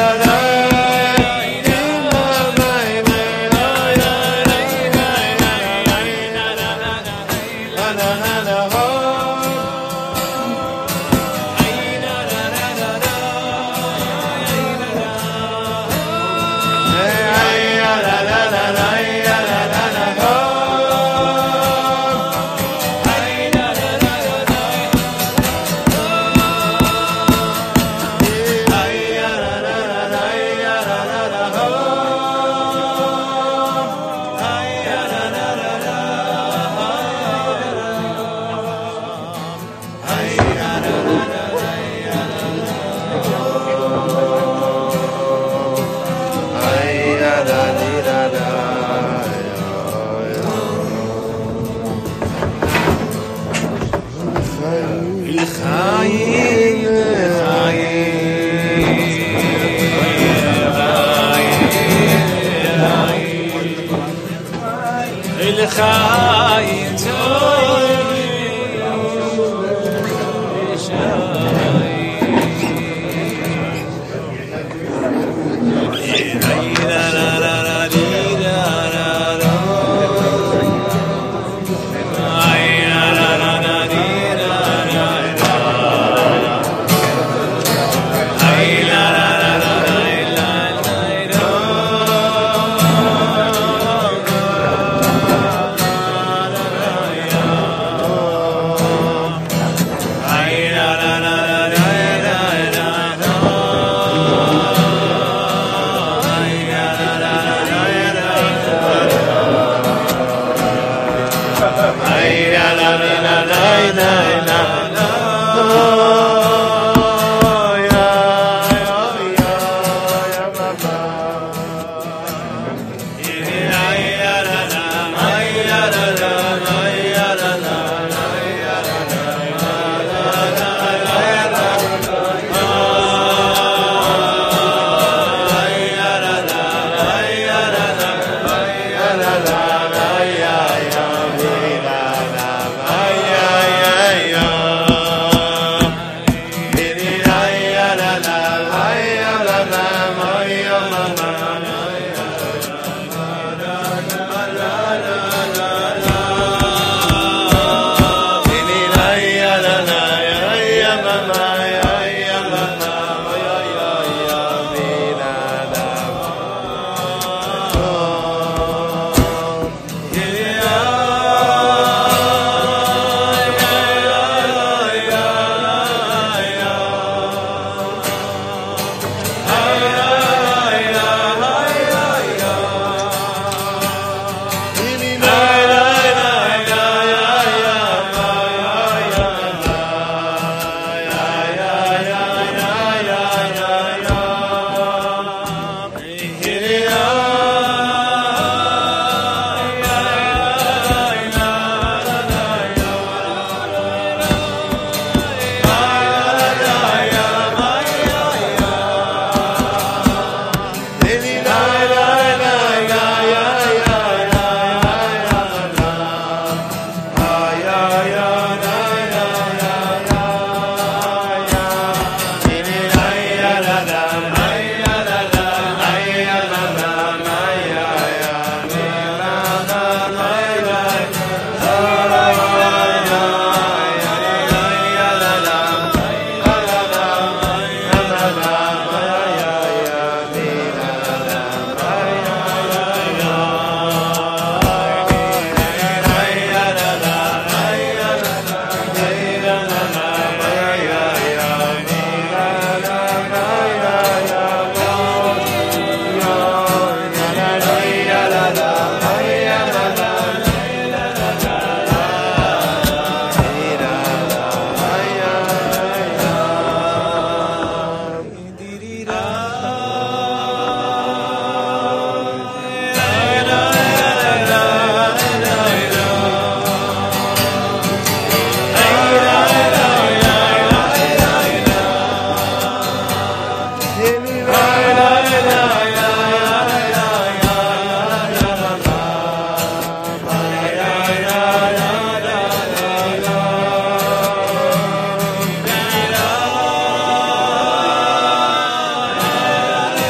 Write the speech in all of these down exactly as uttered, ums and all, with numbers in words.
la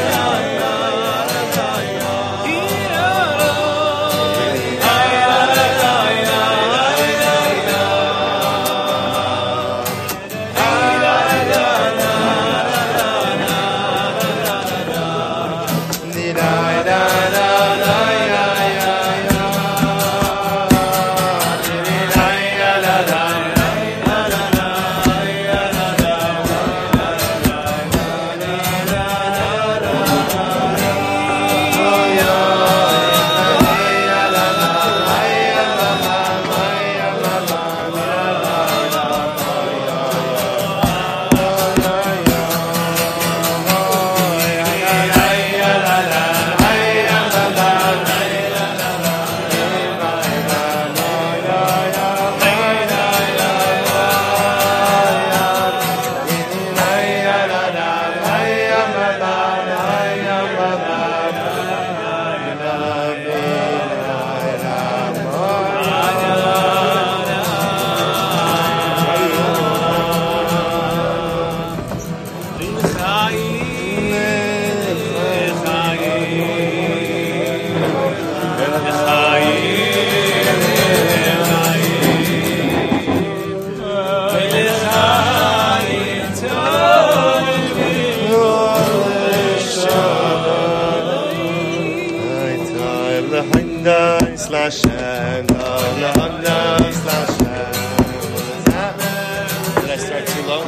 slash and slash and. Did I start too low?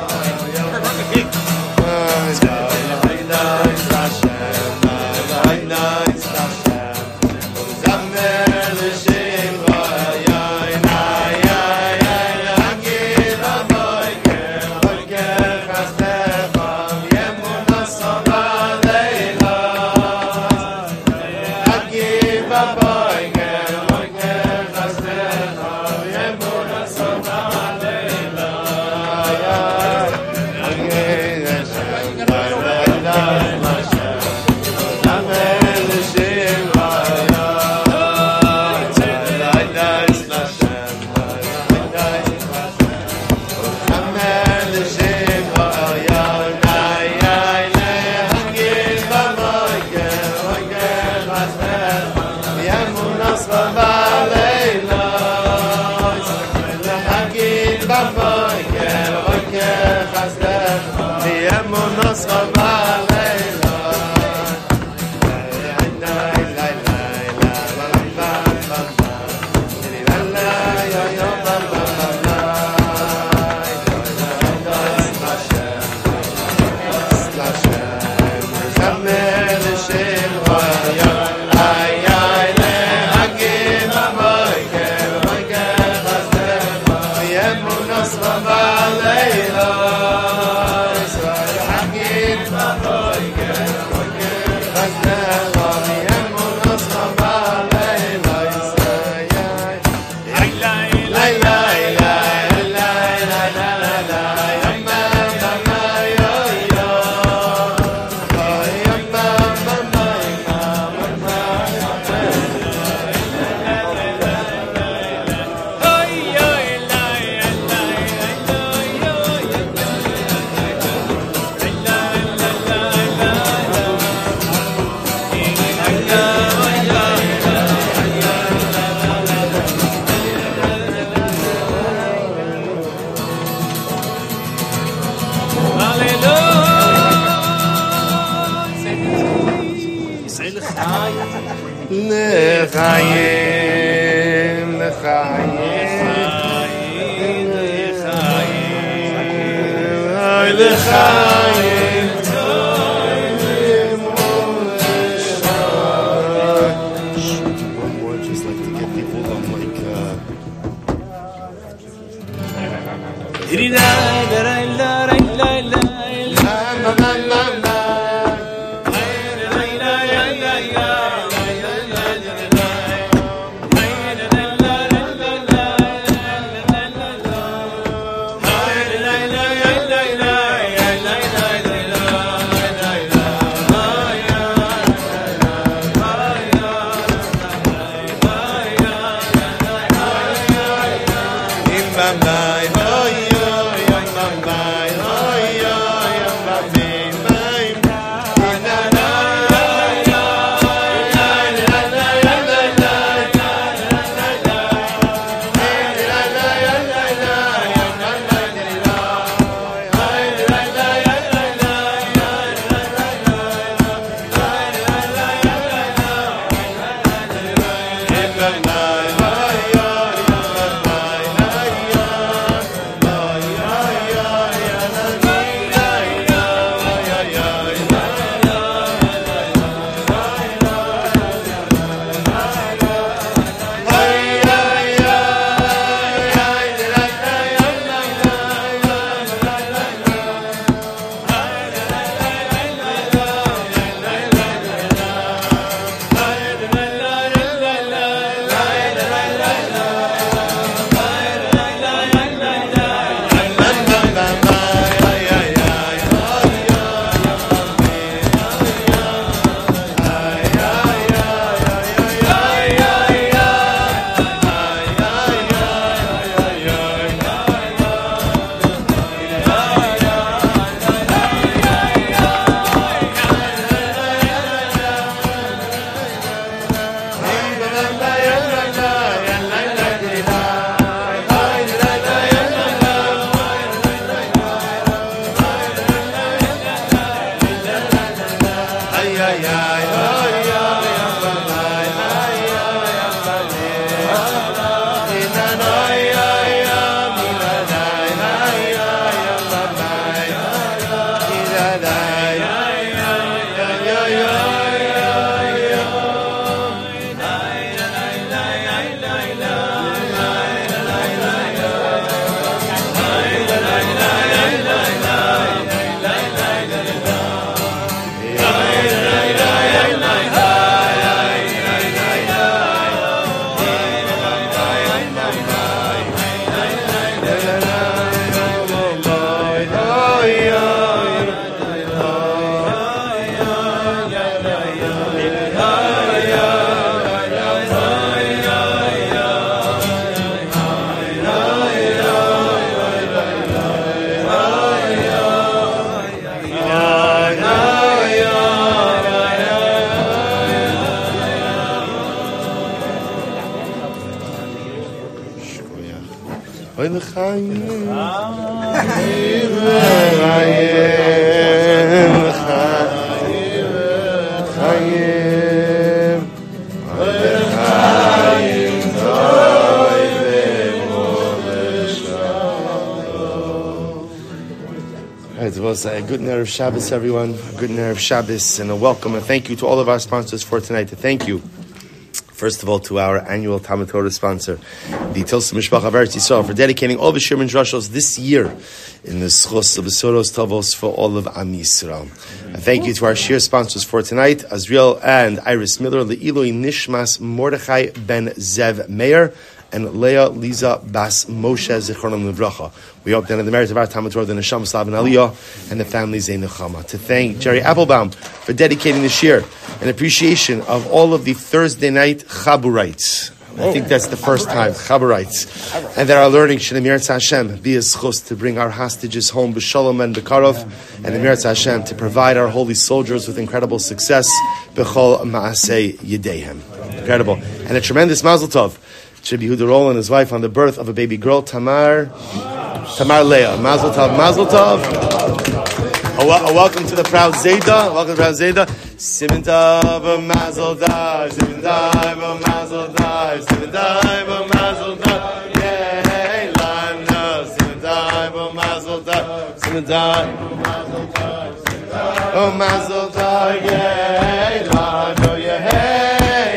It was a good Erev Shabbos, everyone. A good Erev Shabbos, and a welcome and thank you to all of our sponsors for tonight. To thank you, first of all, to our annual Talmud Torah sponsor, the Tilsa Mishpacha of Eretz Yisrael, for dedicating all the Shirman Drushos this year in the Schos of Besoros Tavos for all of Am Yisrael. And thank you to our Shir sponsors for tonight, Azriel and Iris Miller, Le'iloi Nishmas Mordechai ben Zev Meir, and Leah Lisa Bas Moshe Zichronim Livracha. We hope that in the merit of our Talmud Torah, the Neshama Slav and Aliyah, and the family Zay Nechama. To thank Jerry Applebaum for dedicating this year in appreciation of all of the Thursday night Chaburites. I think that's the first time, Chaburites. And that are learning Shnei Meretz Hashem, be a schus to bring our hostages home, b'shalom and b'karov, and the Meretz Hashem to provide our holy soldiers with incredible success, b'chol ma'aseh yedehem. Incredible. And a tremendous mazel tov to Yehuda Roll and his wife on the birth of a baby girl, Tamar, Tamar Leah. Mazel tov, mazel tov. A, wel- a welcome to the proud Zayda. Welcome to the proud Zayda. Simen tov, mazel tov. Simen tov, mazel tov. Simen tov, mazel tov. Yay, lana. Simen tov, mazel tov. Simen tov, mazel tov. Oh, mazel tov. Yay, lana. Yay.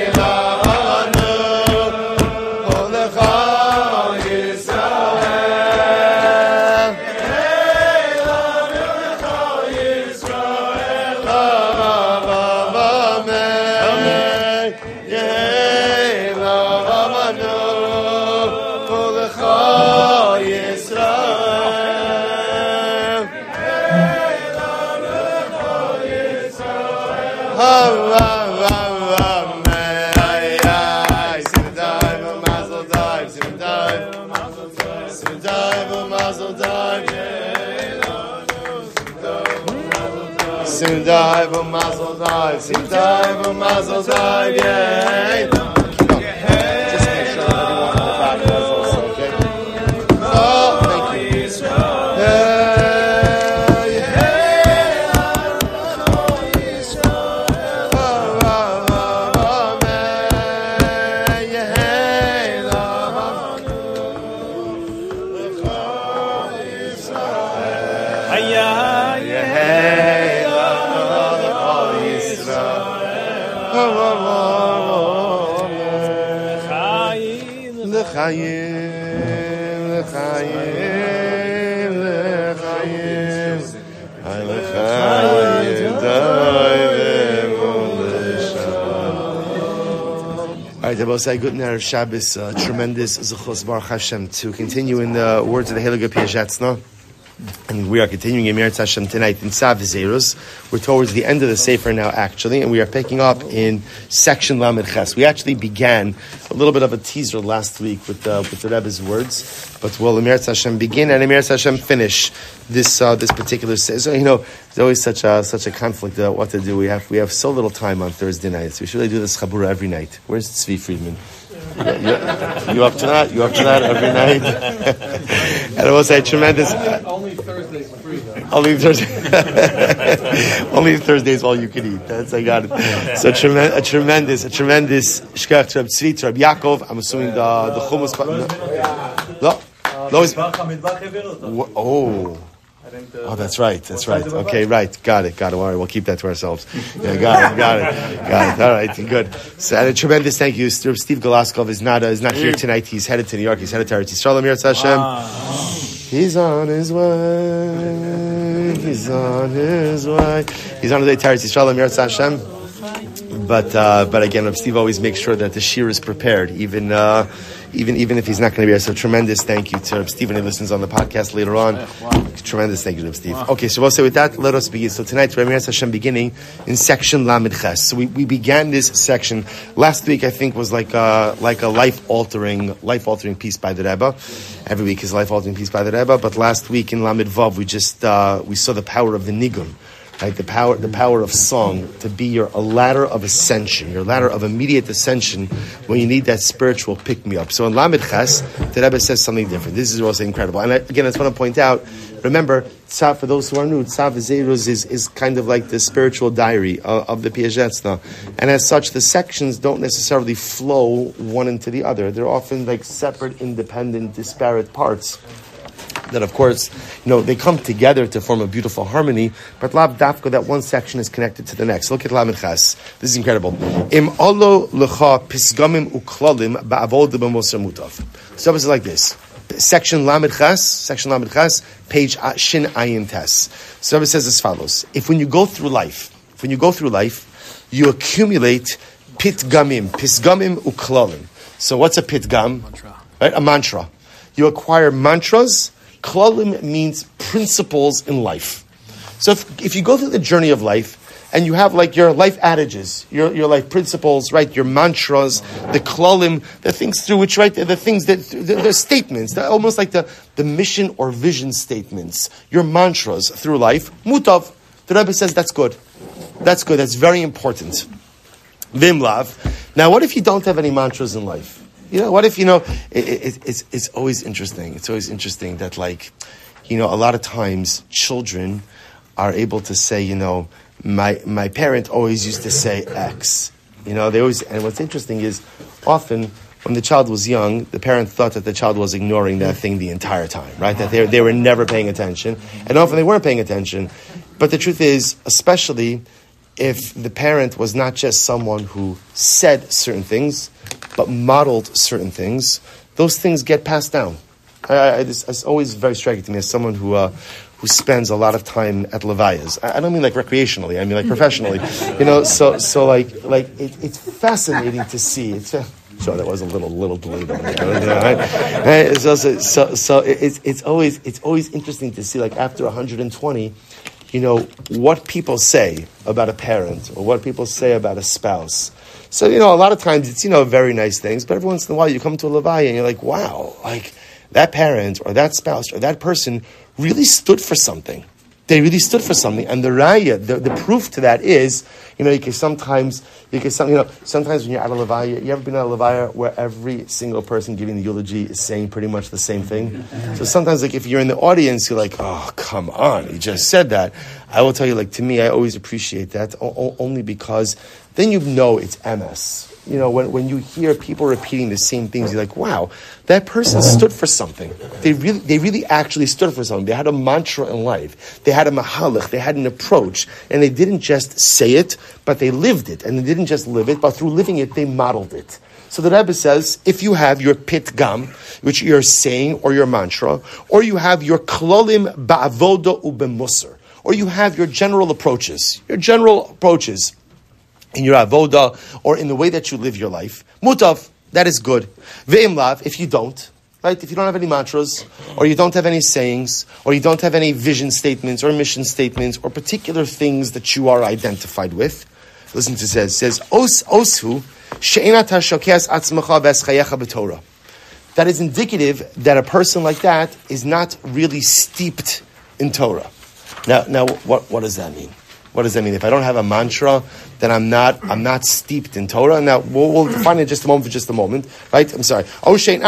Sim dive a mazel dive, sim dive a mazel dive, yay! Just make sure everyone in the back does also, okay? Oh, thank you. Hey, hey, L'chaim, l'chaim, l'chaim, l'chaim, all right, I will say good night of Shabbos, uh, tremendous Zuchos Baruch Hashem, to continue in the words of the Heilige Piashatzna. And we are continuing in Meretz Hashem tonight in Tzav Zerus. We're towards the end of the Sefer now, actually, and we are picking up in section Lamed Ches. We actually began a little bit of a teaser last week with uh, with the Rebbe's words, but we'll in Meretz Hashem begin and in Meretz Hashem finish this uh, this particular. So you know, there's always such a such a conflict about what to do. We have we have so little time on Thursday nights. We should really do this Chabura every night. Where's Tzvi Friedman? You, you up to that? You up to that every night? And I will say tremendous. Only Thursdays free though. Only Thursday. Only Thursdays all you can eat. That's I got it. So trem- a tremendous, a tremendous shkach to Reb Tzvi, to Reb Yaakov. I'm assuming the the Chumash. No, no. Oh. Oh, that's right. That's right. Okay, right. Got it. Got it. All right, we'll keep that to ourselves. Yeah, got it. Got it. Got it. All right, good. So, and a tremendous thank you. Steve Golaskov is not uh, is not here tonight. He's headed to New York. He's headed to Eretz Yisrael. Meretz Hashem. He's on his way. He's on his way. He's on his way to Eretz Yisrael. Meretz Hashem. But uh, but again, Steve always makes sure that the shir is prepared, even. Uh, Even even if he's not going to be here. So tremendous thank you to Stephen who listens on the podcast later on. Wow. Tremendous thank you to Steve. Wow. Okay, so we'll say with that, let us begin. So tonight, Meretz Hashem beginning in section Lamed Ches. So we, we began this section last week. I think was like a, like a life altering life altering piece by the Rebbe. Every week is life altering piece by the Rebbe. But last week in Lamed Vav, we just uh, we saw the power of the nigun. Right, the power, the power of song to be your a ladder of ascension, your ladder of immediate ascension when you need that spiritual pick me up. So in Lamed Ches, the Rebbe says something different. This is also incredible. And I, again, I just want to point out. Remember, Tzav, for those who are new, Tzav Zeruz is is kind of like the spiritual diary of, of the Piagetna, and as such, the sections don't necessarily flow one into the other. They're often like separate, independent, disparate parts. That of course, you know, they come together to form a beautiful harmony, but lav dafka, that one section is connected to the next. Look at Lamed Ches. This is incredible. Im olo lecha pisgamim uklalim ba'avod b'moser mutav. So it's like this. Section Lamed Ches, section Lamed Ches, page Shin Ayin Tes. So it says as follows: if when you go through life, if when you go through life, you accumulate pitgamim, pisgamim uklalim. So what's a pitgam? Mantra. Right, a mantra. You acquire mantras. Klalim means principles in life. So if, if you go through the journey of life and you have like your life adages, your, your life principles, right, your mantras, the klalim, the things through which, right, the, the things that, the, the statements, the, almost like the, the mission or vision statements, your mantras through life, mutav, the Rebbe says that's good. That's good, that's very important. Vimlav. Now what if you don't have any mantras in life? You know, what if, you know, it, it, it's it's always interesting. It's always interesting that, like, you know, a lot of times children are able to say, you know, my my parent always used to say X. You know, they always, and what's interesting is often when the child was young, the parent thought that the child was ignoring that thing the entire time, right? That they, they were never paying attention. And often they weren't paying attention. But the truth is, especially if the parent was not just someone who said certain things, but modeled certain things, those things get passed down. I, I, it's, it's always very striking to me as someone who uh, who spends a lot of time at levayas. I, I don't mean like recreationally. I mean like professionally. You know, so so like like it, it's fascinating to see. It's uh, so that was a little little delayed on there. You know, right? Right? It's also, so so it's it's always it's always interesting to see, like, after one hundred twenty. You know, what people say about a parent or what people say about a spouse. So, you know, a lot of times it's, you know, very nice things, but every once in a while you come to a levaya and you're like, wow, like that parent or that spouse or that person really stood for something. They really stood for something. And the raya, the, the proof to that is, you know, you can sometimes, you can some, you know, sometimes when you're at a levaya, you ever been at a levaya where every single person giving the eulogy is saying pretty much the same thing? So sometimes, like, if you're in the audience, you're like, oh, come on, you just said that. I will tell you, like, to me, I always appreciate that, o- only because then you know it's M S. You know, when, when you hear people repeating the same things, you're like, wow, that person stood for something. They really they really actually stood for something. They had a mantra in life. They had a mahalach. They had an approach. And they didn't just say it, but they lived it. And they didn't just live it, but through living it, they modeled it. So the Rebbe says, if you have your pitgam, which you're saying, or your mantra, or you have your klolim ba'avoda u'bemusar, or you have your general approaches, your general approaches, in your avoda, or in the way that you live your life, mutav, that is good. Ve'im lav, if you don't, right, if you don't have any mantras, or you don't have any sayings, or you don't have any vision statements, or mission statements, or particular things that you are identified with, listen to this, it says, Os oshu, she'enat ha'shokes atzmacha v'eschayecha b'torah. That is indicative that a person like that is not really steeped in Torah. Now, now, what, what does that mean? What does that mean? If I don't have a mantra, then I'm not I'm not steeped in Torah. Now we'll, we'll define it in just a moment for just a moment, right? I'm sorry. Or turn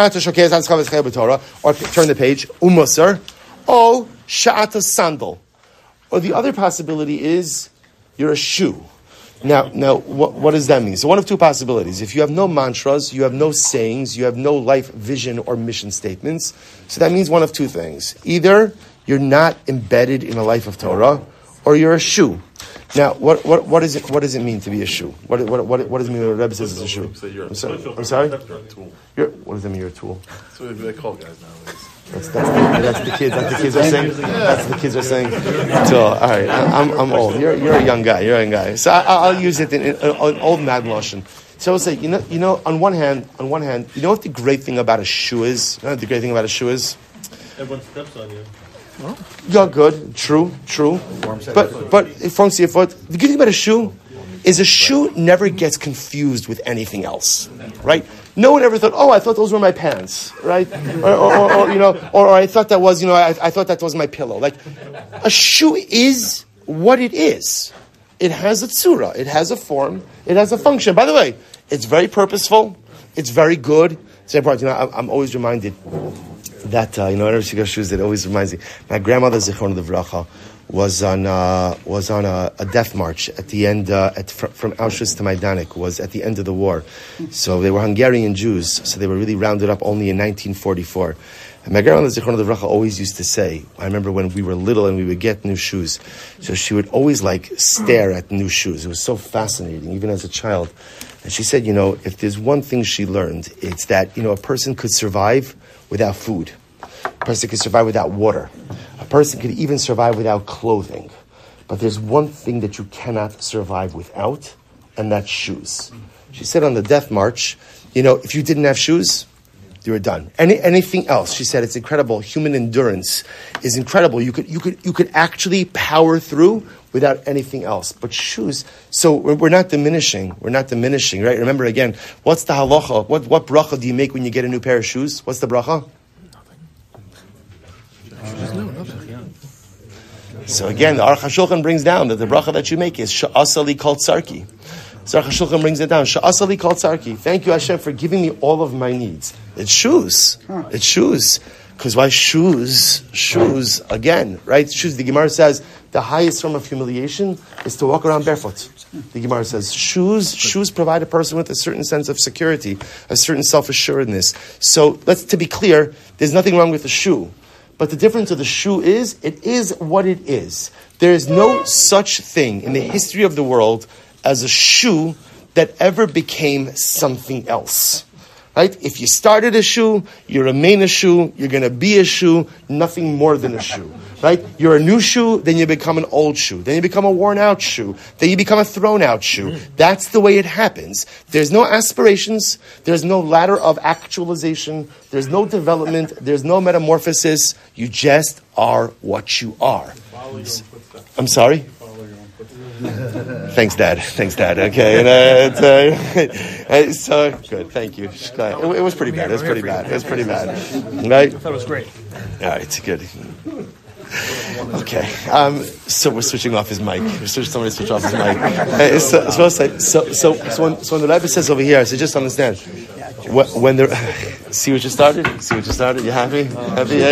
the page. Umusar. O sha'ata sandal. Or the other possibility is you're a shoe. Now, now, what, what does that mean? So one of two possibilities. If you have no mantras, you have no sayings, you have no life vision or mission statements. So that means one of two things. Either you're not embedded in a life of Torah, or you're a shoe. Now, what what what is it? What does it mean to be a shoe? What what what, what does it mean when the Rebbe says it's a shoe? I'm sorry. I'm sorry. You're, what does that mean? You're a tool. That's what they call guys nowadays. That's, that's, the, that's the kids. That's the kids are saying. That's the kids are saying. So, all right, I'm I'm old. You're you're a young guy. You're a young guy. So I, I'll use it in, in, in old Mad Lashon. So I'll say, you know, you know, on one hand, on one hand, you know what the great thing about a shoe is? You know what the great thing about a shoe is? Everyone steps on you. Well, yeah, good, true, true. But but it forms your foot. The good thing about a shoe is a shoe never gets confused with anything else, right? No one ever thought, oh, I thought those were my pants, right? Or, or, or, or you know, or, or I thought that was, you know, I, I thought that was my pillow. Like, a shoe is what it is. It has a tzura, it has a form, it has a function. By the way, it's very purposeful, it's very good. It's important. You know, I'm, I'm always reminded that, uh, you know, whenever she goes shoes, it always reminds me. My grandmother, Zichron Livracha, was on uh, was on a, a death march at the end uh, at, from, from Auschwitz to Majdanek, was at the end of the war. So they were Hungarian Jews, so they were really rounded up only in nineteen forty-four. And my grandmother, Zichron Livracha, always used to say, I remember when we were little and we would get new shoes, so she would always like stare at new shoes. It was so fascinating, even as a child. And she said, you know, if there's one thing she learned, it's that, you know, a person could survive without food. A person could survive without water. A person could even survive without clothing. But there's one thing that you cannot survive without, and that's shoes. She said on the death march, you know, if you didn't have shoes, you were done. Any anything else, she said, it's incredible. Human endurance is incredible. You could you could you could actually power through without anything else. But shoes, so we're not diminishing. We're not diminishing, right? Remember again, what's the halacha? What what bracha do you make when you get a new pair of shoes? What's the bracha? So again, the Aruch HaShulchan brings down that the bracha that you make is Sha'asali Kol Tzarki. So Aruch HaShulchan brings it down. Sha'asali Kol Tzarki. Thank you, Hashem, for giving me all of my needs. It's shoes. It's shoes. Because why shoes? Shoes, again, right? Shoes, the Gemara says, the highest form of humiliation is to walk around barefoot. The Gemara says, shoes, shoes provide a person with a certain sense of security, a certain self-assuredness. So let's, to be clear, there's nothing wrong with the shoe. But the difference of the shoe is, it is what it is. There is no such thing in the history of the world as a shoe that ever became something else. Right? If you started a shoe, you remain a shoe, you're going to be a shoe, nothing more than a shoe. Right? You're a new shoe, then you become an old shoe. Then you become a worn out shoe. Then you become a thrown out shoe. That's the way it happens. There's no aspirations. There's no ladder of actualization. There's no development. There's no metamorphosis. You just are what you are. I'm sorry? Thanks, Dad. Thanks, Dad. Okay. And, uh, it's, uh, so good. Thank you. It, it was pretty bad. It was pretty bad. It was pretty bad. Right? I thought it was great. All right. Good. Okay, um, so we're switching off his mic. We're switching, somebody switch off his mic. Uh, so, so, so, so, so, when, so when the Rebbe says over here, I said, just understand. When, when the see what you started, see what you started. You happy? Happy?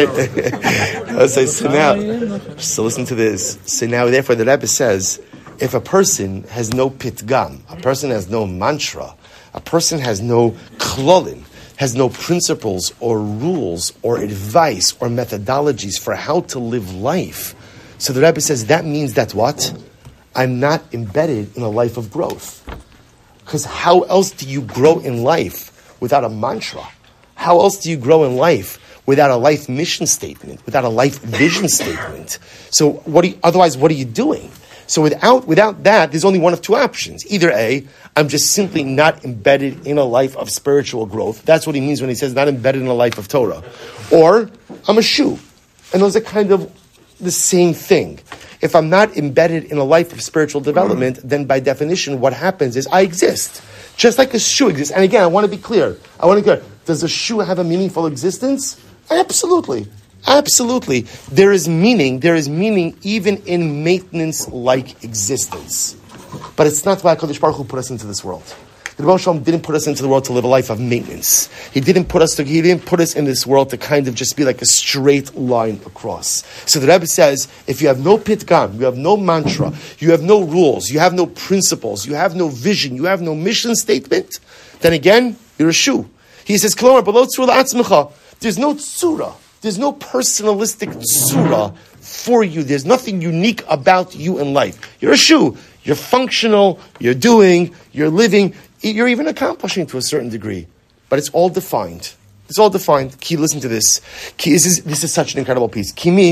I say so now. So listen to this. So now, therefore, the Rebbe says, if a person has no pitgam, a person has no mantra, a person has no klolim, has no principles or rules or advice or methodologies for how to live life. So the Rebbe says that means that what? I'm not embedded in a life of growth. Because how else do you grow in life without a mantra? How else do you grow in life without a life mission statement, without a life vision statement? So what do you, otherwise, what are you doing? So without without that, there's only one of two options. Either A, I'm just simply not embedded in a life of spiritual growth. That's what he means when he says not embedded in a life of Torah. Or I'm a shoe. And those are kind of the same thing. If I'm not embedded in a life of spiritual development, then by definition, what happens is I exist. Just like a shoe exists. And again, I want to be clear. I want to be clear. Does a shoe have a meaningful existence? Absolutely. Absolutely. There is meaning. There is meaning even in maintenance-like existence. But it's not why HaKadosh Baruch Hu put us into this world. The Rebbe Shalom didn't put us into the world to live a life of maintenance. He didn't put us to, he didn't put us in this world to kind of just be like a straight line across. So the Rebbe says, if you have no pitgam, you have no mantra, you have no rules, you have no principles, you have no vision, you have no mission statement, then again, you're a shoe. He says, Kolomar, below tzura la'atzmecha, there's no tzura. There's no personalistic tzura for you. There's nothing unique about you in life. You're a shoe. You're functional. You're doing. You're living. You're even accomplishing to a certain degree. But it's all defined. It's all defined. Ki, listen to this. Ki, this is, this is such an incredible piece. Kimi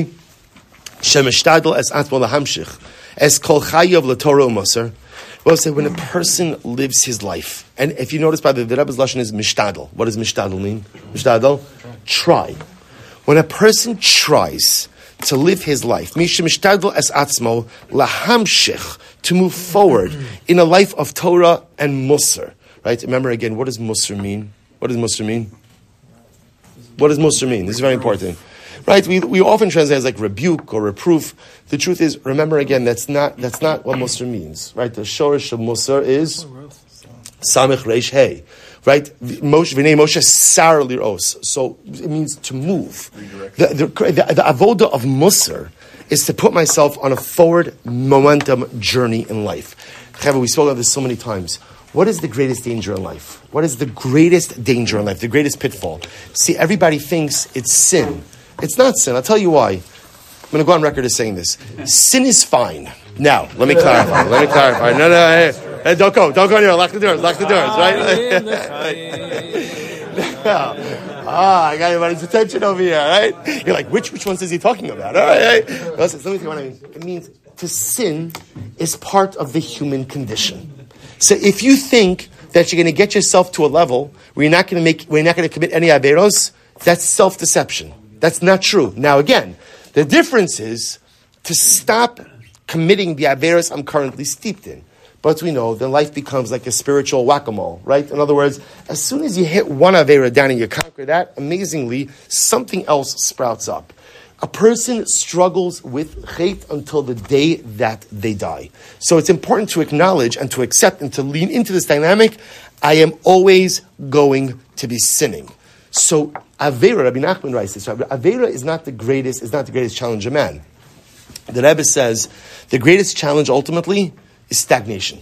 shemishtadel es atmo lahamshich es kol chayav l'torah u'moser. Well, say when a person lives his life, and if you notice by the, the Rebbe's lashon is mishtadel. What does mishtadel mean? Mishtadel? Try. When a person tries to live his life, mishtadel es atzmo lahamshich, to move forward in a life of Torah and Musar, right? Remember again, what does Musar mean? What does Musar mean? What does Musar mean? This is very important. right? We we often translate as like rebuke or reproof. The truth is, remember again, that's not that's not what Musar means, right? The shorish of Musar is Samech Reish Hey, right? Moshe V'nei Moshe Sar Liros. So it means to move. The the, the, the avoda of Musar is to put myself on a forward momentum journey in life. We spoke about this so many times. What is the greatest danger in life? What is the greatest danger in life? The greatest pitfall? See, everybody thinks it's sin. It's not sin. I'll tell you why. I'm going to go on record as saying this. Sin is fine. Now, let me clarify. Let me clarify. No, no, hey, hey, don't go. Don't go anywhere. Lock the doors. Lock the doors, right? Ah, I got everybody's attention over here, right? You're like, which which ones is he talking about? All right, right? Listen, let me tell you what I mean. It means to sin is part of the human condition. So if you think that you're going to get yourself to a level where you're not going to make, where you're not going to commit any averos, that's self-deception. That's not true. Now again, the difference is to stop committing the averos I'm currently steeped in. But we know then life becomes like a spiritual whack-a-mole, right? In other words, as soon as you hit one avera down and you conquer that, amazingly, something else sprouts up. A person struggles with hate until the day that they die. So it's important to acknowledge and to accept and to lean into this dynamic. I am always going to be sinning. So avera, Rabbi Nachman writes this. Avera is not the greatest. Is not the greatest challenge of man. The Rebbe says the greatest challenge ultimately is stagnation.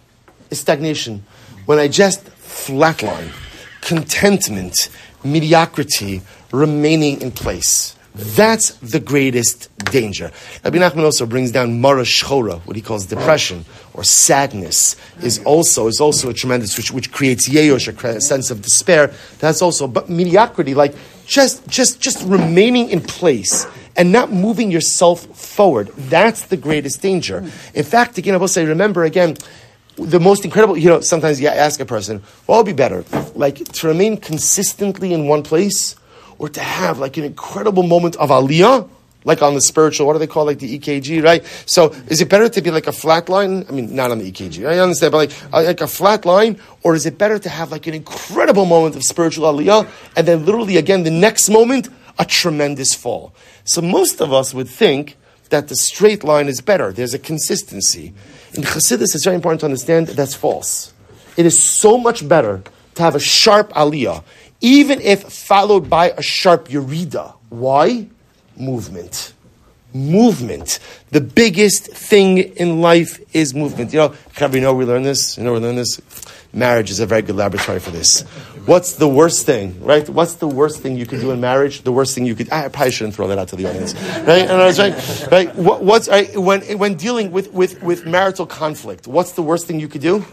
Is stagnation. When I just flatline, contentment, mediocrity, remaining in place. That's the greatest danger. Rabbi Nachman also brings down mara shchora, what he calls depression or sadness, is also is also a tremendous which which creates yeyosh, a sense of despair. That's also, but mediocrity, like just just just remaining in place and not moving yourself forward. That's the greatest danger. In fact, again, I will say, remember again, the most incredible, you know, sometimes you ask a person, what would be better? Like to remain consistently in one place or to have like an incredible moment of aliyah, like on the spiritual, what do they call like the E K G, right? So is it better to be like a flat line? I mean, not on the E K G, I understand, but like, like a flat line, or is it better to have like an incredible moment of spiritual aliyah and then literally again the next moment, a tremendous fall? So most of us would think that the straight line is better. There's a consistency. In Chassidus, it's very important to understand that that's false. It is so much better to have a sharp aliyah, even if followed by a sharp yerida. Why? Movement. Movement. The biggest thing in life is movement. You know, you know we learn this? You know we learn this? Marriage is a very good laboratory for this. What's the worst thing, right? What's the worst thing you could do in marriage? The worst thing you could... I probably shouldn't throw that out to the audience. Right? And I was right. Right? What, what's... Right, when when dealing with, with, with marital conflict, what's the worst thing you could do?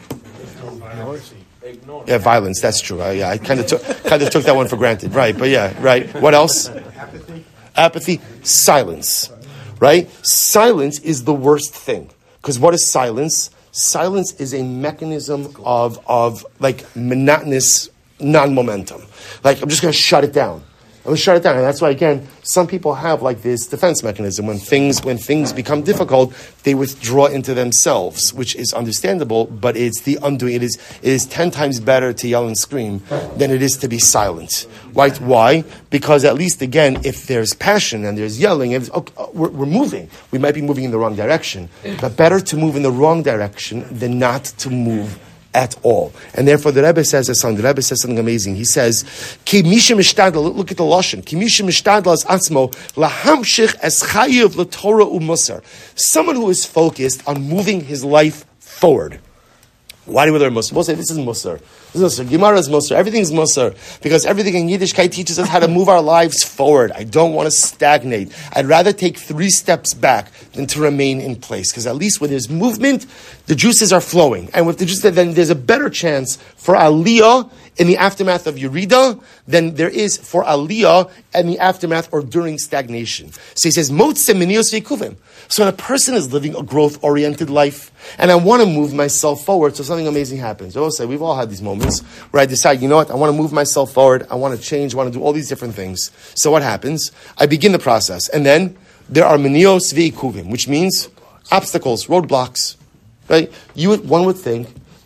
Yeah, violence. That's true. I, yeah, I kind of took kind of took that one for granted. Right, but yeah, right. What else? Apathy. Apathy. Silence. Right? Silence is the worst thing. Because what is silence? Silence is a mechanism of of like monotonous non-momentum. Like I'm just going to shut it down. I'm going to shut it down, and that's why again some people have like this defense mechanism when things when things become difficult, they withdraw into themselves, which is understandable. But it's the undoing. It is it is ten times better to yell and scream than it is to be silent. Right? Why? Because at least again, if there's passion and there's yelling, and okay, we're, we're moving. We might be moving in the wrong direction, but better to move in the wrong direction than not to move at all. And therefore the Rebbe says this something. The Rebbe says something amazing. He says, Ki misha mishtadla, look at the Lashon. Ki misha mishtadla as atzmo, lahamshich es chayiv l'torah u'musar. Someone who is focused on moving his life forward. Why do we learn Musar? We'll say this is Musar. This is Musar. Gemara is Musar. Everything's Musar. Because everything in Yiddishkeit teaches us how to move our lives forward. I don't want to stagnate. I'd rather take three steps back than to remain in place. Because at least when there's movement, the juices are flowing. And with the juices, then there's a better chance for Aliyah in the aftermath of Yerida than there is for Aliyah in the aftermath or during stagnation. So he says, Motze minios ve'ikuvim. So when a person is living a growth-oriented life, and I want to move myself forward, so something amazing happens. I will say, we've all had these moments where I decide, you know what, I want to move myself forward, I want to change, I want to do all these different things. So what happens? I begin the process, and then there are minios ve'ikuvim, which means obstacles, roadblocks. Right? You would, one would think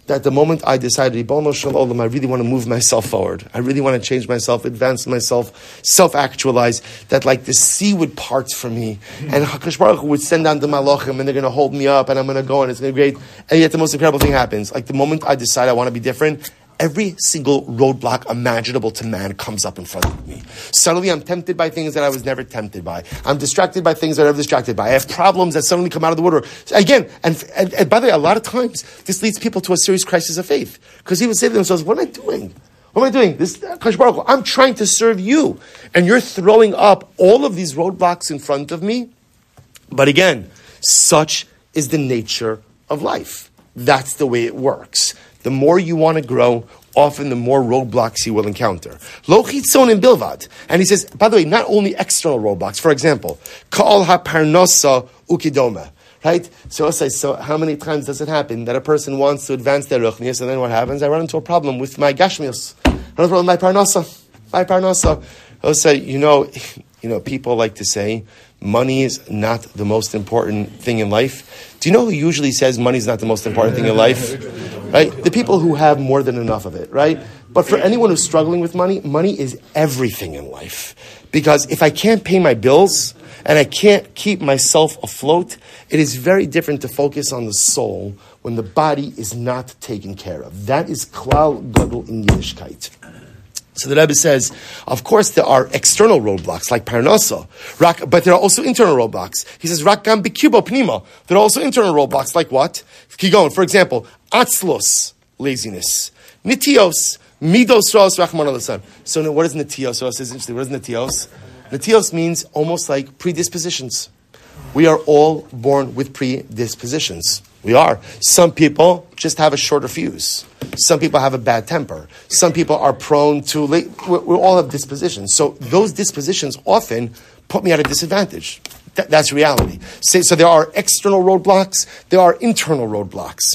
that the moment I decide, Ribono Shel Olam, I really want to move myself forward. I really want to change myself, advance myself, self-actualize, that like the sea would part for me, and HaKadosh Baruch Hu would send down the malachim, and they're going to hold me up, and I'm going to go, and it's going to be great. And yet the most incredible thing happens. Like the moment I decide I want to be different, every single roadblock imaginable to man comes up in front of me. Suddenly I'm tempted by things that I was never tempted by. I'm distracted by things that I was never distracted by. I have problems that suddenly come out of the woodwork. Again, and, and, and by the way, a lot of times, this leads people to a serious crisis of faith. Because he would say to themselves, what am I doing? What am I doing? This, Kadosh Baruch Hu, I'm trying to serve you. And you're throwing up all of these roadblocks in front of me. But again, such is the nature of life. That's the way it works. The more you want to grow, often the more roadblocks you will encounter. Lo chitzon in bilvad. And he says, by the way, not only external roadblocks. For example, ka'ol ha'parnosa ukidoma. Right? So I say, so how many times does it happen that a person wants to advance their ruchnius, and then what happens? I run into a problem with my gashmius. I run into a problem with my parnosa. My parnosa. I'll say, you know, you know, people like to say, money is not the most important thing in life. Do you know who usually says money is not the most important thing in life? Right? The people who have more than enough of it, right? But for anyone who's struggling with money, money is everything in life. Because if I can't pay my bills and I can't keep myself afloat, it is very different to focus on the soul when the body is not taken care of. That is klal gadol in Yiddishkeit. So the Rebbe says, of course, there are external roadblocks like parnasa, but there are also internal roadblocks. He says, rak gam b'kibo pnima. There are also internal roadblocks like what? Keep going. For example, atzlos, laziness, nitios, midos ros rachman alasan. So now what is nitios? So this is interesting. What is nitios? Nitios means almost like predispositions. We are all born with predispositions. We are. Some people just have a shorter fuse. Some people have a bad temper. Some people are prone to, we, we all have dispositions. So those dispositions often put me at a disadvantage. Th- that's reality. So, so there are external roadblocks. There are internal roadblocks.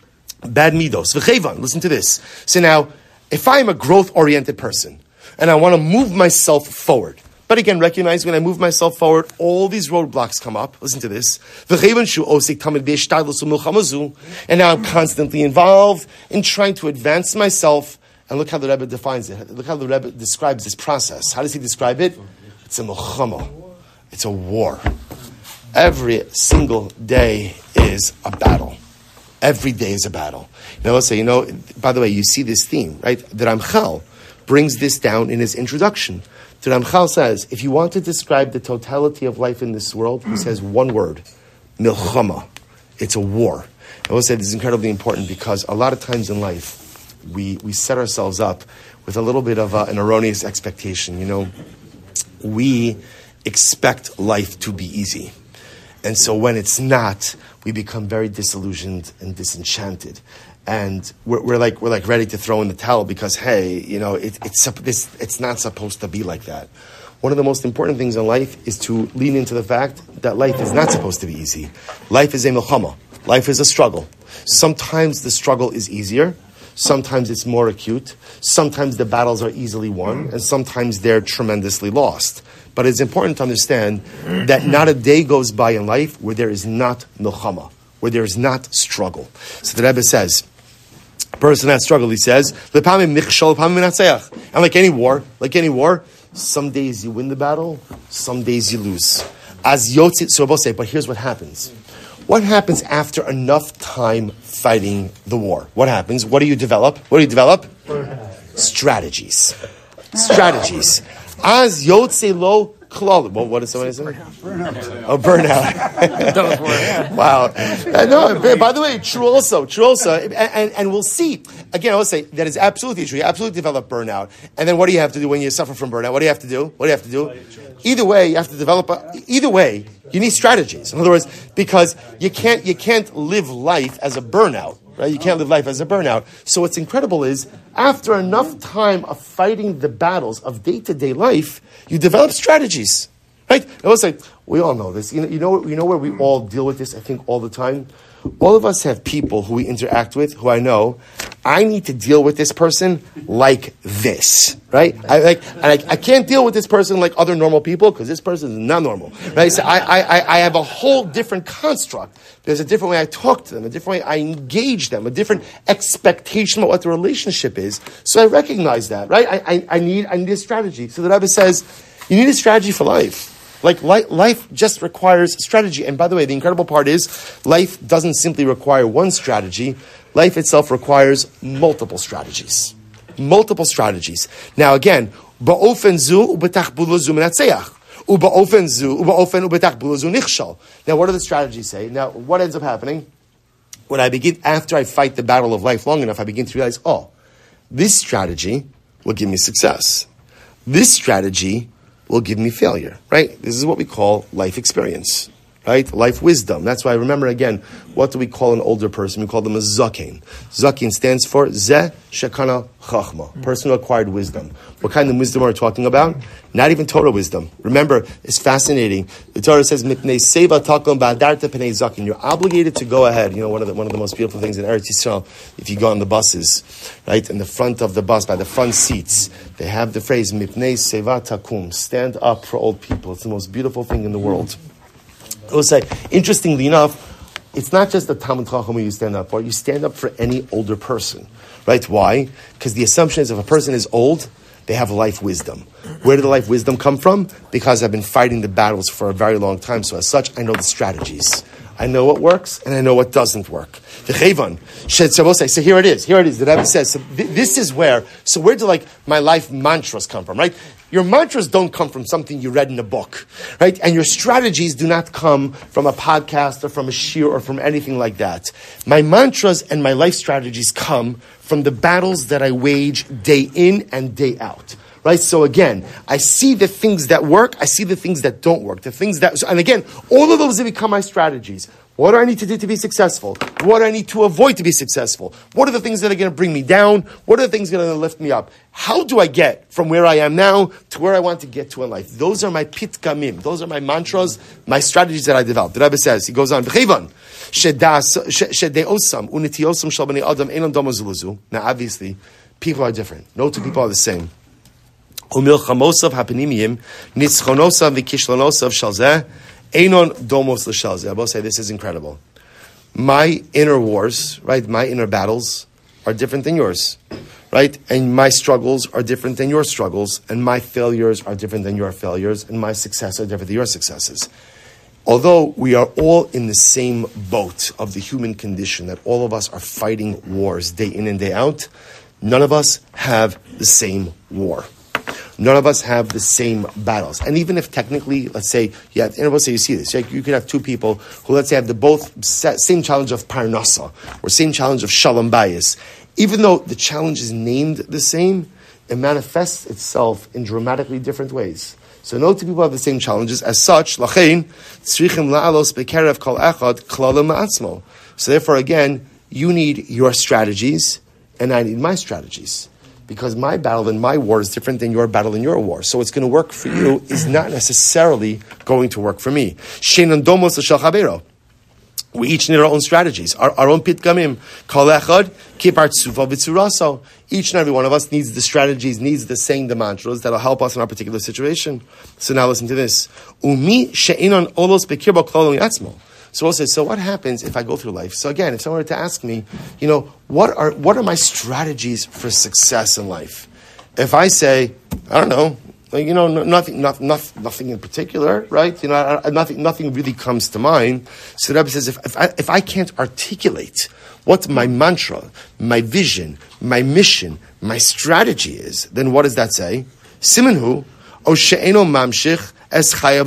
Bad midos. V'chevan, listen to this. So now, if I am a growth-oriented person, and I want to move myself forward, but again, recognize when I move myself forward, all these roadblocks come up. Listen to this. And now I'm constantly involved in trying to advance myself. And look how the Rebbe defines it. Look how the Rebbe describes this process. How does he describe it? It's a milchama. It's a war. Every single day is a battle. Every day is a battle. Now let's say, you know, by the way, you see this theme, right? The Ramchal brings this down in his introduction. The Ramchal says, if you want to describe the totality of life in this world, he says one word, milchama. It's a war. I will say this is incredibly important because a lot of times in life, we, we set ourselves up with a little bit of a, an erroneous expectation. You know, we expect life to be easy. And so when it's not, we become very disillusioned and disenchanted. And we're, we're like we're like ready to throw in the towel because hey, you know it, it's this it's not supposed to be like that. One of the most important things in life is to lean into the fact that life is not supposed to be easy. Life is a milchama. Life is a struggle. Sometimes the struggle is easier. Sometimes it's more acute. Sometimes the battles are easily won, and sometimes they're tremendously lost. But it's important to understand that not a day goes by in life where there is not milchama, where there is not struggle. So the Rebbe says, person that struggle, he says, and like any war, like any war, some days you win the battle, some days you lose. As Yotzit, so we'll say, but here's what happens. What happens after enough time fighting the war? What happens? What do you develop? What do you develop? Strategies. Strategies. As Yotze lo klal. Well, what is somebody saying? Burnout. Oh, burnout. Wow. Uh, no, by the way, true also. True also. And, and, and we'll see. Again, I will say that is absolutely true. You absolutely develop burnout. And then what do you have to do when you suffer from burnout? What do you have to do? What do you have to do? Either way, you have to develop a, either way, you need strategies. In other words, because you can't you can't live life as a burnout. Right? You can't live life as a burnout. So what's incredible is, after enough time of fighting the battles of day-to-day life, you develop strategies. Right? I will say, we all know this. You know, you know, you know where we all deal with this, I think, all the time? All of us have people who we interact with, who I know, I need to deal with this person like this, right? I like, and I, I can't deal with this person like other normal people because this person is not normal, right? So I, I, I have a whole different construct. There's a different way I talk to them, a different way I engage them, a different expectation of what the relationship is. So I recognize that, right? I, I, I need, I need a strategy. So the Rebbe says, you need a strategy for life. Like, life just requires strategy. And by the way, the incredible part is, life doesn't simply require one strategy. Life itself requires multiple strategies. Multiple strategies. Now again, ba'ofen zu ubetachbulu zu menatzeach. Uba'ofen zu, uba'ofen ubetachbulu zu nichshal. Now what do the strategies say? Now what ends up happening? When I begin, after I fight the battle of life long enough, I begin to realize, oh, this strategy will give me success. This strategy will give me failure, right? This is what we call life experience, right? Life wisdom. That's why, remember again, what do we call an older person? We call them a zaken. Zaken stands for Zeh Shekana Chachma, person who acquired wisdom. What kind of wisdom are we talking about? Not even Torah wisdom. Remember, it's fascinating. The Torah says, Mipnei Seva Takom Ba'adarta Pnei Zaken. You're obligated to go ahead. You know, one of the one of the most beautiful things in Eretz Yisrael, if you go on the buses, right, in the front of the bus, by the front seats, they have the phrase, Mipnei Seva Takum, stand up for old people. It's the most beautiful thing in the world. I will say, interestingly enough, it's not just the Talmud Chacham you stand up for, you stand up for any older person. Right? Why? Because the assumption is if a person is old, they have life wisdom. Where did the life wisdom come from? Because I've been fighting the battles for a very long time, so as such, I know the strategies. I know what works, and I know what doesn't work. So here it is. Here it is. The Rebbe says, so this is where, so where do like my life mantras come from, right? Your mantras don't come from something you read in a book, right? And your strategies do not come from a podcast or from a shir or from anything like that. My mantras and my life strategies come from the battles that I wage day in and day out. Right? So again, I see the things that work, I see the things that don't work. The things that, and again, all of those have become my strategies. What do I need to do to be successful? What do I need to avoid to be successful? What are the things that are going to bring me down? What are the things that are going to lift me up? How do I get from where I am now to where I want to get to in life? Those are my pitkamim. Those are my mantras, my strategies that I developed. The Rebbe says, he goes on, now obviously, people are different. No two people are the same. Umilchamosav hapenimiyim nitzchonosav v'kishlonosav shalzeh einon domos l'shalzeh. I will say this is incredible. My inner wars, right? My inner battles are different than yours, right? And my struggles are different than your struggles, and my failures are different than your failures, and my successes are different than your successes. Although we are all in the same boat of the human condition, that all of us are fighting wars day in and day out, none of us have the same war. None of us have the same battles. And even if technically, let's say, you have, and let's say you see this, you could have two people who, let's say, have the both same challenge of parnasa, or same challenge of shalom bayis. Even though the challenge is named the same, it manifests itself in dramatically different ways. So no two people have the same challenges. As such, lachein, tzrichim la'alos bekerev kol echad klalim ma'atzmo. So therefore, again, you need your strategies, and I need my strategies. Because my battle and my war is different than your battle and your war. So what's going to work for you is not necessarily going to work for me. We each need our own strategies, our, our own pitgamim. Each and every one of us needs the strategies, needs the saying, the mantras that will help us in our particular situation. So now listen to this. So we'll say, so what happens if I go through life? So again, if someone were to ask me, you know, what are what are my strategies for success in life? If I say, I don't know, like, you know, nothing, nothing, nothing in particular, right? You know, nothing, nothing really comes to mind. So the Rebbe says, if, if I if I can't articulate what my mantra, my vision, my mission, my strategy is, then what does that say? Simanhu, o she'eno mamshich. Right?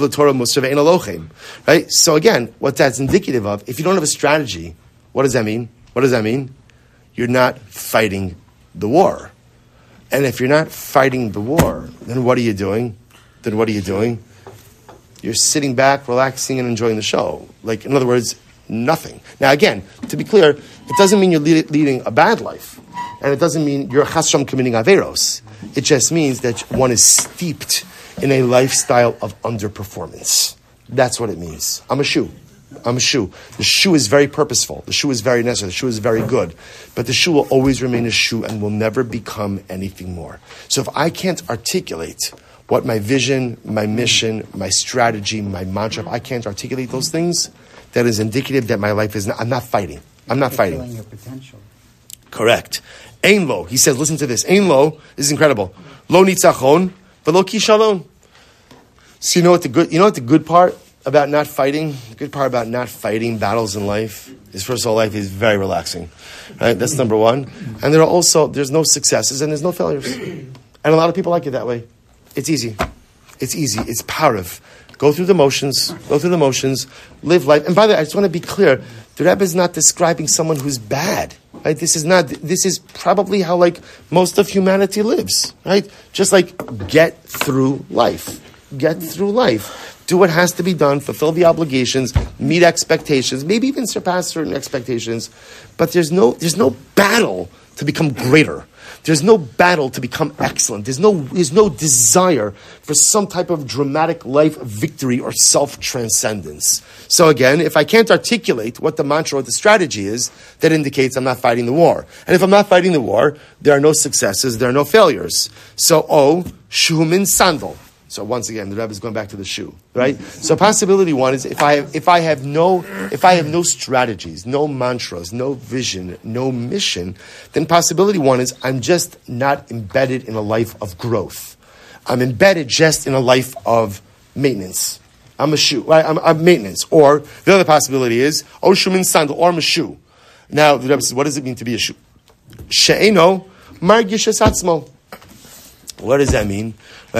So again, what that's indicative of, if you don't have a strategy, what does that mean? What does that mean? You're not fighting the war. And if you're not fighting the war, then what are you doing? Then what are you doing? You're sitting back, relaxing, and enjoying the show. Like, in other words, nothing. Now again, to be clear, it doesn't mean you're leading a bad life. And it doesn't mean you're chasram committing averos. It just means that one is steeped in a lifestyle of underperformance. That's what it means. I'm a shoe. I'm a shoe. The shoe is very purposeful. The shoe is very necessary. The shoe is very good. But the shoe will always remain a shoe and will never become anything more. So if I can't articulate what my vision, my mission, my strategy, my mantra, if I can't articulate those things, that is indicative that my life is not, I'm not fighting. I'm not fighting. Fulfilling your potential. Correct. Ein lo. He says, listen to this. Ein lo, this is incredible. Lo nitzachon, velo kishalon. So you know what the good, you know what the good part about not fighting? The good part about not fighting battles in life is, first of all, life is very relaxing. Right? That's number one. And there are also, there's no successes and there's no failures. And a lot of people like it that way. It's easy. It's easy. It's parav. Go through the motions. Go through the motions. Live life. And by the way, I just want to be clear. The Rebbe is not describing someone who's bad. Right? This is not. This is probably how like most of humanity lives. Right? Just like get through life. Get through life. Do what has to be done. Fulfill the obligations. Meet expectations. Maybe even surpass certain expectations. But there's no. There's no battle to become greater. There's no battle to become excellent. There's no, there's no desire for some type of dramatic life victory or self-transcendence. So again, if I can't articulate what the mantra or the strategy is, that indicates I'm not fighting the war. And if I'm not fighting the war, there are no successes, there are no failures. So, oh, shumin sandal. So once again, the Rebbe is going back to the shoe, right? So possibility one is if I have, if I have no if I have no strategies, no mantras, no vision, no mission, then possibility one is I'm just not embedded in a life of growth. I'm embedded just in a life of maintenance. I'm a shoe, right? I'm, I'm maintenance. Or the other possibility is oh shumin sandal, or I'm a shoe. Now the Rebbe says, what does it mean to be a shoe? She'eno margish atzmo. What does that mean?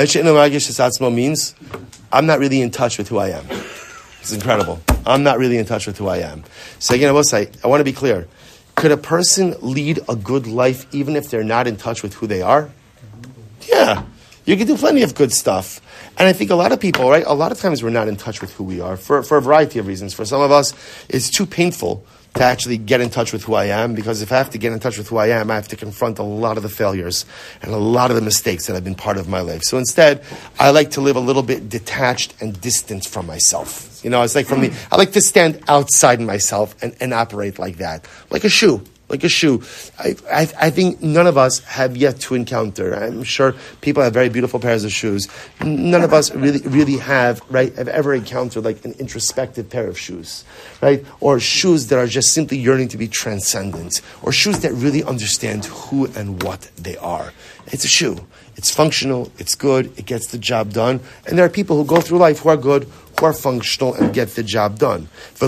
Means I'm not really in touch with who I am. It's incredible. I'm not really in touch with who I am. So again, I will say, I want to be clear. Could a person lead a good life even if they're not in touch with who they are? Yeah. You can do plenty of good stuff. And I think a lot of people, right, a lot of times we're not in touch with who we are for, for a variety of reasons. For some of us, it's too painful to actually get in touch with who I am, because if I have to get in touch with who I am, I have to confront a lot of the failures and a lot of the mistakes that have been part of my life. So instead, I like to live a little bit detached and distant from myself. You know, it's like from me, I like to stand outside myself and, and operate like that, like a shoe. Like a shoe. I, I I think none of us have yet to encounter. I'm sure people have very beautiful pairs of shoes. None of us really really have, right, have ever encountered like an introspective pair of shoes, right? Or shoes that are just simply yearning to be transcendent. Or shoes that really understand who and what they are. It's a shoe. It's functional. It's good. It gets the job done. And there are people who go through life who are good, who are functional, and get the job done. But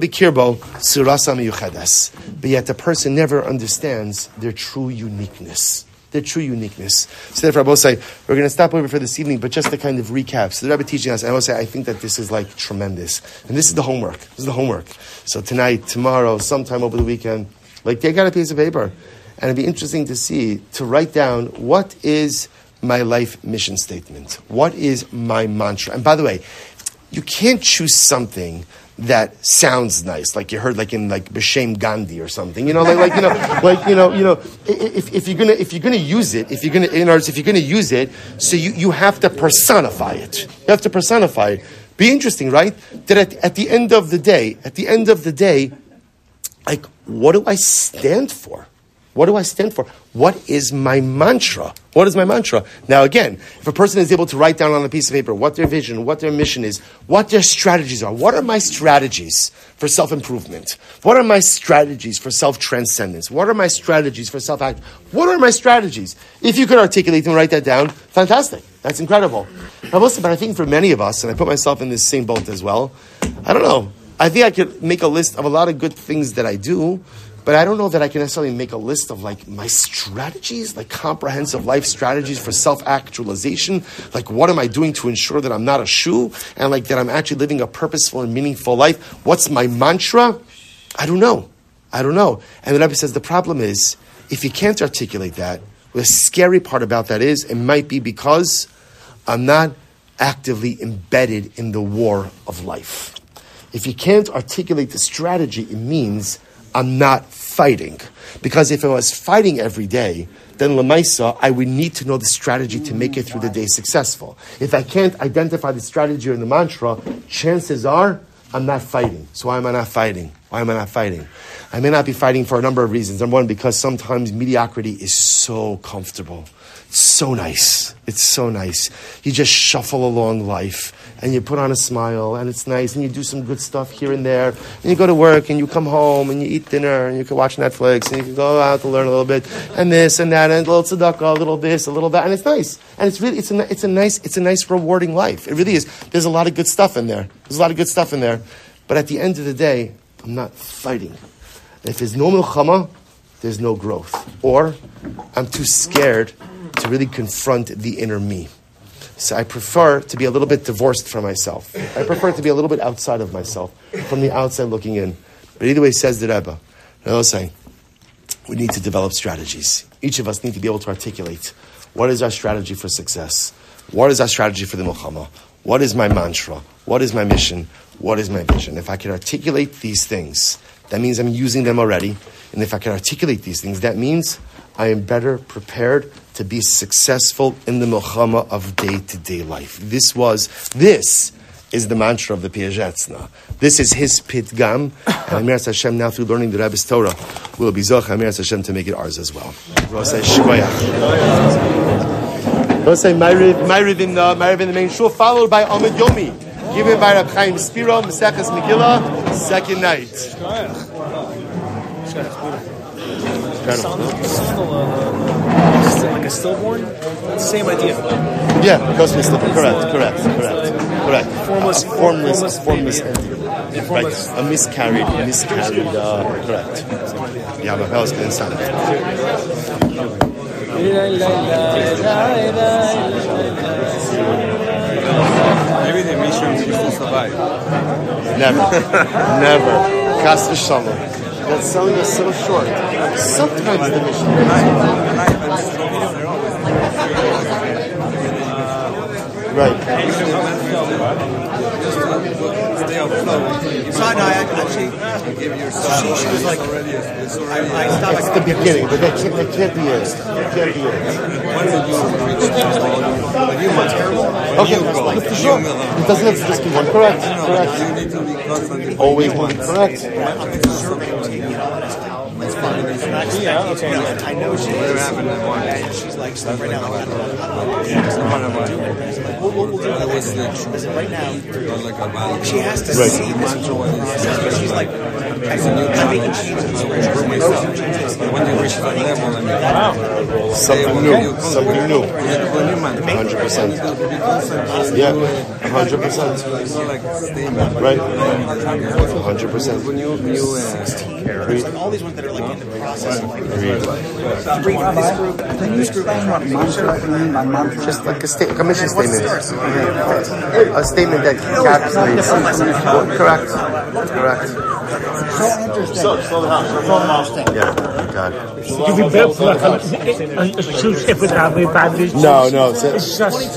yet the person never understands their true uniqueness. Their true uniqueness. So therefore, I will say, we're going to stop over for this evening, but just to kind of recap. So the Rebbe teaching us, and I will say, I think that this is like tremendous. And this is the homework. This is the homework. So tonight, tomorrow, sometime over the weekend, like take out a piece of paper. And it'd be interesting to see, to write down what is my life mission statement. What is my mantra? And by the way, you can't choose something that sounds nice, like you heard, like in like B'Shem Gandhi or something. You know, like, like you know, like you know, you know. If, if you're gonna if you're gonna use it, if you're gonna in other words, if you're gonna use it, so you, you have to personify it. You have to personify it. Be interesting, right? That at, at the end of the day, at the end of the day, like, what do I stand for? What do I stand for? What is my mantra? What is my mantra? Now again, if a person is able to write down on a piece of paper what their vision, what their mission is, what their strategies are, what are my strategies for self-improvement? What are my strategies for self-transcendence? What are my strategies for self-act? What are my strategies? If you could articulate them and write that down, fantastic. That's incredible. Now listen, but I think for many of us, and I put myself in this same boat as well, I don't know. I think I could make a list of a lot of good things that I do, but I don't know that I can necessarily make a list of like my strategies, like comprehensive life strategies for self-actualization. Like what am I doing to ensure that I'm not a shoe and like that I'm actually living a purposeful and meaningful life? What's my mantra? I don't know. I don't know. And the Rebbe says the problem is if you can't articulate that, the scary part about that is it might be because I'm not actively embedded in the war of life. If you can't articulate the strategy, it means I'm not fighting. Because if I was fighting every day, then Lamaisa, I would need to know the strategy to make it through the day successful. If I can't identify the strategy or the mantra, chances are I'm not fighting. So why am I not fighting? Why am I not fighting? I may not be fighting for a number of reasons. Number one, because sometimes mediocrity is so comfortable. It's so nice. It's so nice. You just shuffle along life and you put on a smile and it's nice and you do some good stuff here and there and you go to work and you come home and you eat dinner and you can watch Netflix and you can go out to learn a little bit and this and that and a little tzedakah, a little this, a little that, and it's nice. And it's really, it's a, it's a nice, it's a nice rewarding life. It really is. There's a lot of good stuff in there. There's a lot of good stuff in there. But at the end of the day, I'm not fighting. If there's no milchama, there's no growth. Or I'm too scared to really confront the inner me. So I prefer to be a little bit divorced from myself. I prefer to be a little bit outside of myself, from the outside looking in. But either way, says the Rebbe, I was saying, we need to develop strategies. Each of us need to be able to articulate, what is our strategy for success? What is our strategy for the milchama? What is my mantra? What is my mission? What is my vision? If I can articulate these things, that means I'm using them already. And if I can articulate these things, that means I am better prepared to be successful in the milchama of day-to-day life. This was, this is the mantra of the Piazetzna. This is his pitgam. And Amiras Hashem, now through learning the Rebbe's Torah, will be Zoch Amiras Hashem to make it ours as well. We'll say Shkoyach. We'll say Ma'ariv in the Ma'ariv in the main shul, followed by Amid Yomi, given by Reb Chaim Spiro, Maseches Megillah, second night. Just like a stillborn? It's the same idea. Yeah, Kosmos stillborn. Correct, correct, correct, correct. Formless, uh, formless, formless, formless entity. yeah, Right, formless. a miscarried, miscarried. Uh, correct. Yeah, my hell is going inside of Maybe the mission is to survive. Never, never. Chas v'shalom. That selling is so short. Sometimes the mission. Right. Stay afloat. So no, I actually, Give yourself. she, she was like, Already, it's I, already. I stopped. It's the beginning, but that can't, that can't be it. That can't be it. Once you reach this level, when you want terrible, when Okay, you go, for sure. you will. It doesn't have to just be one. Correct, You correct. need to be constantly. Always one. Correct. Yeah, okay. I know she Whatever is. happened at one. And she's like, so right now, like, One of us. we'll, we'll, we'll do I it. was the Listen, right now, not like a bad. she has to Right. see this. She's like, It's a new I'm making challenge. changes. For myself. When you reach that level, and you Something new. Something new. one hundred percent. Yeah, one hundred percent. like statement. Right. one hundred percent. When you you uh, There's like all these ones that are like in the process of like, to bring this group, the news group, Just like a, sta- a mission statement. A statement that encapsulates. Correct. Correct. So, slow down. Slow down. Yeah. God. You be built like a, a, a suit with a No, no. So, It's just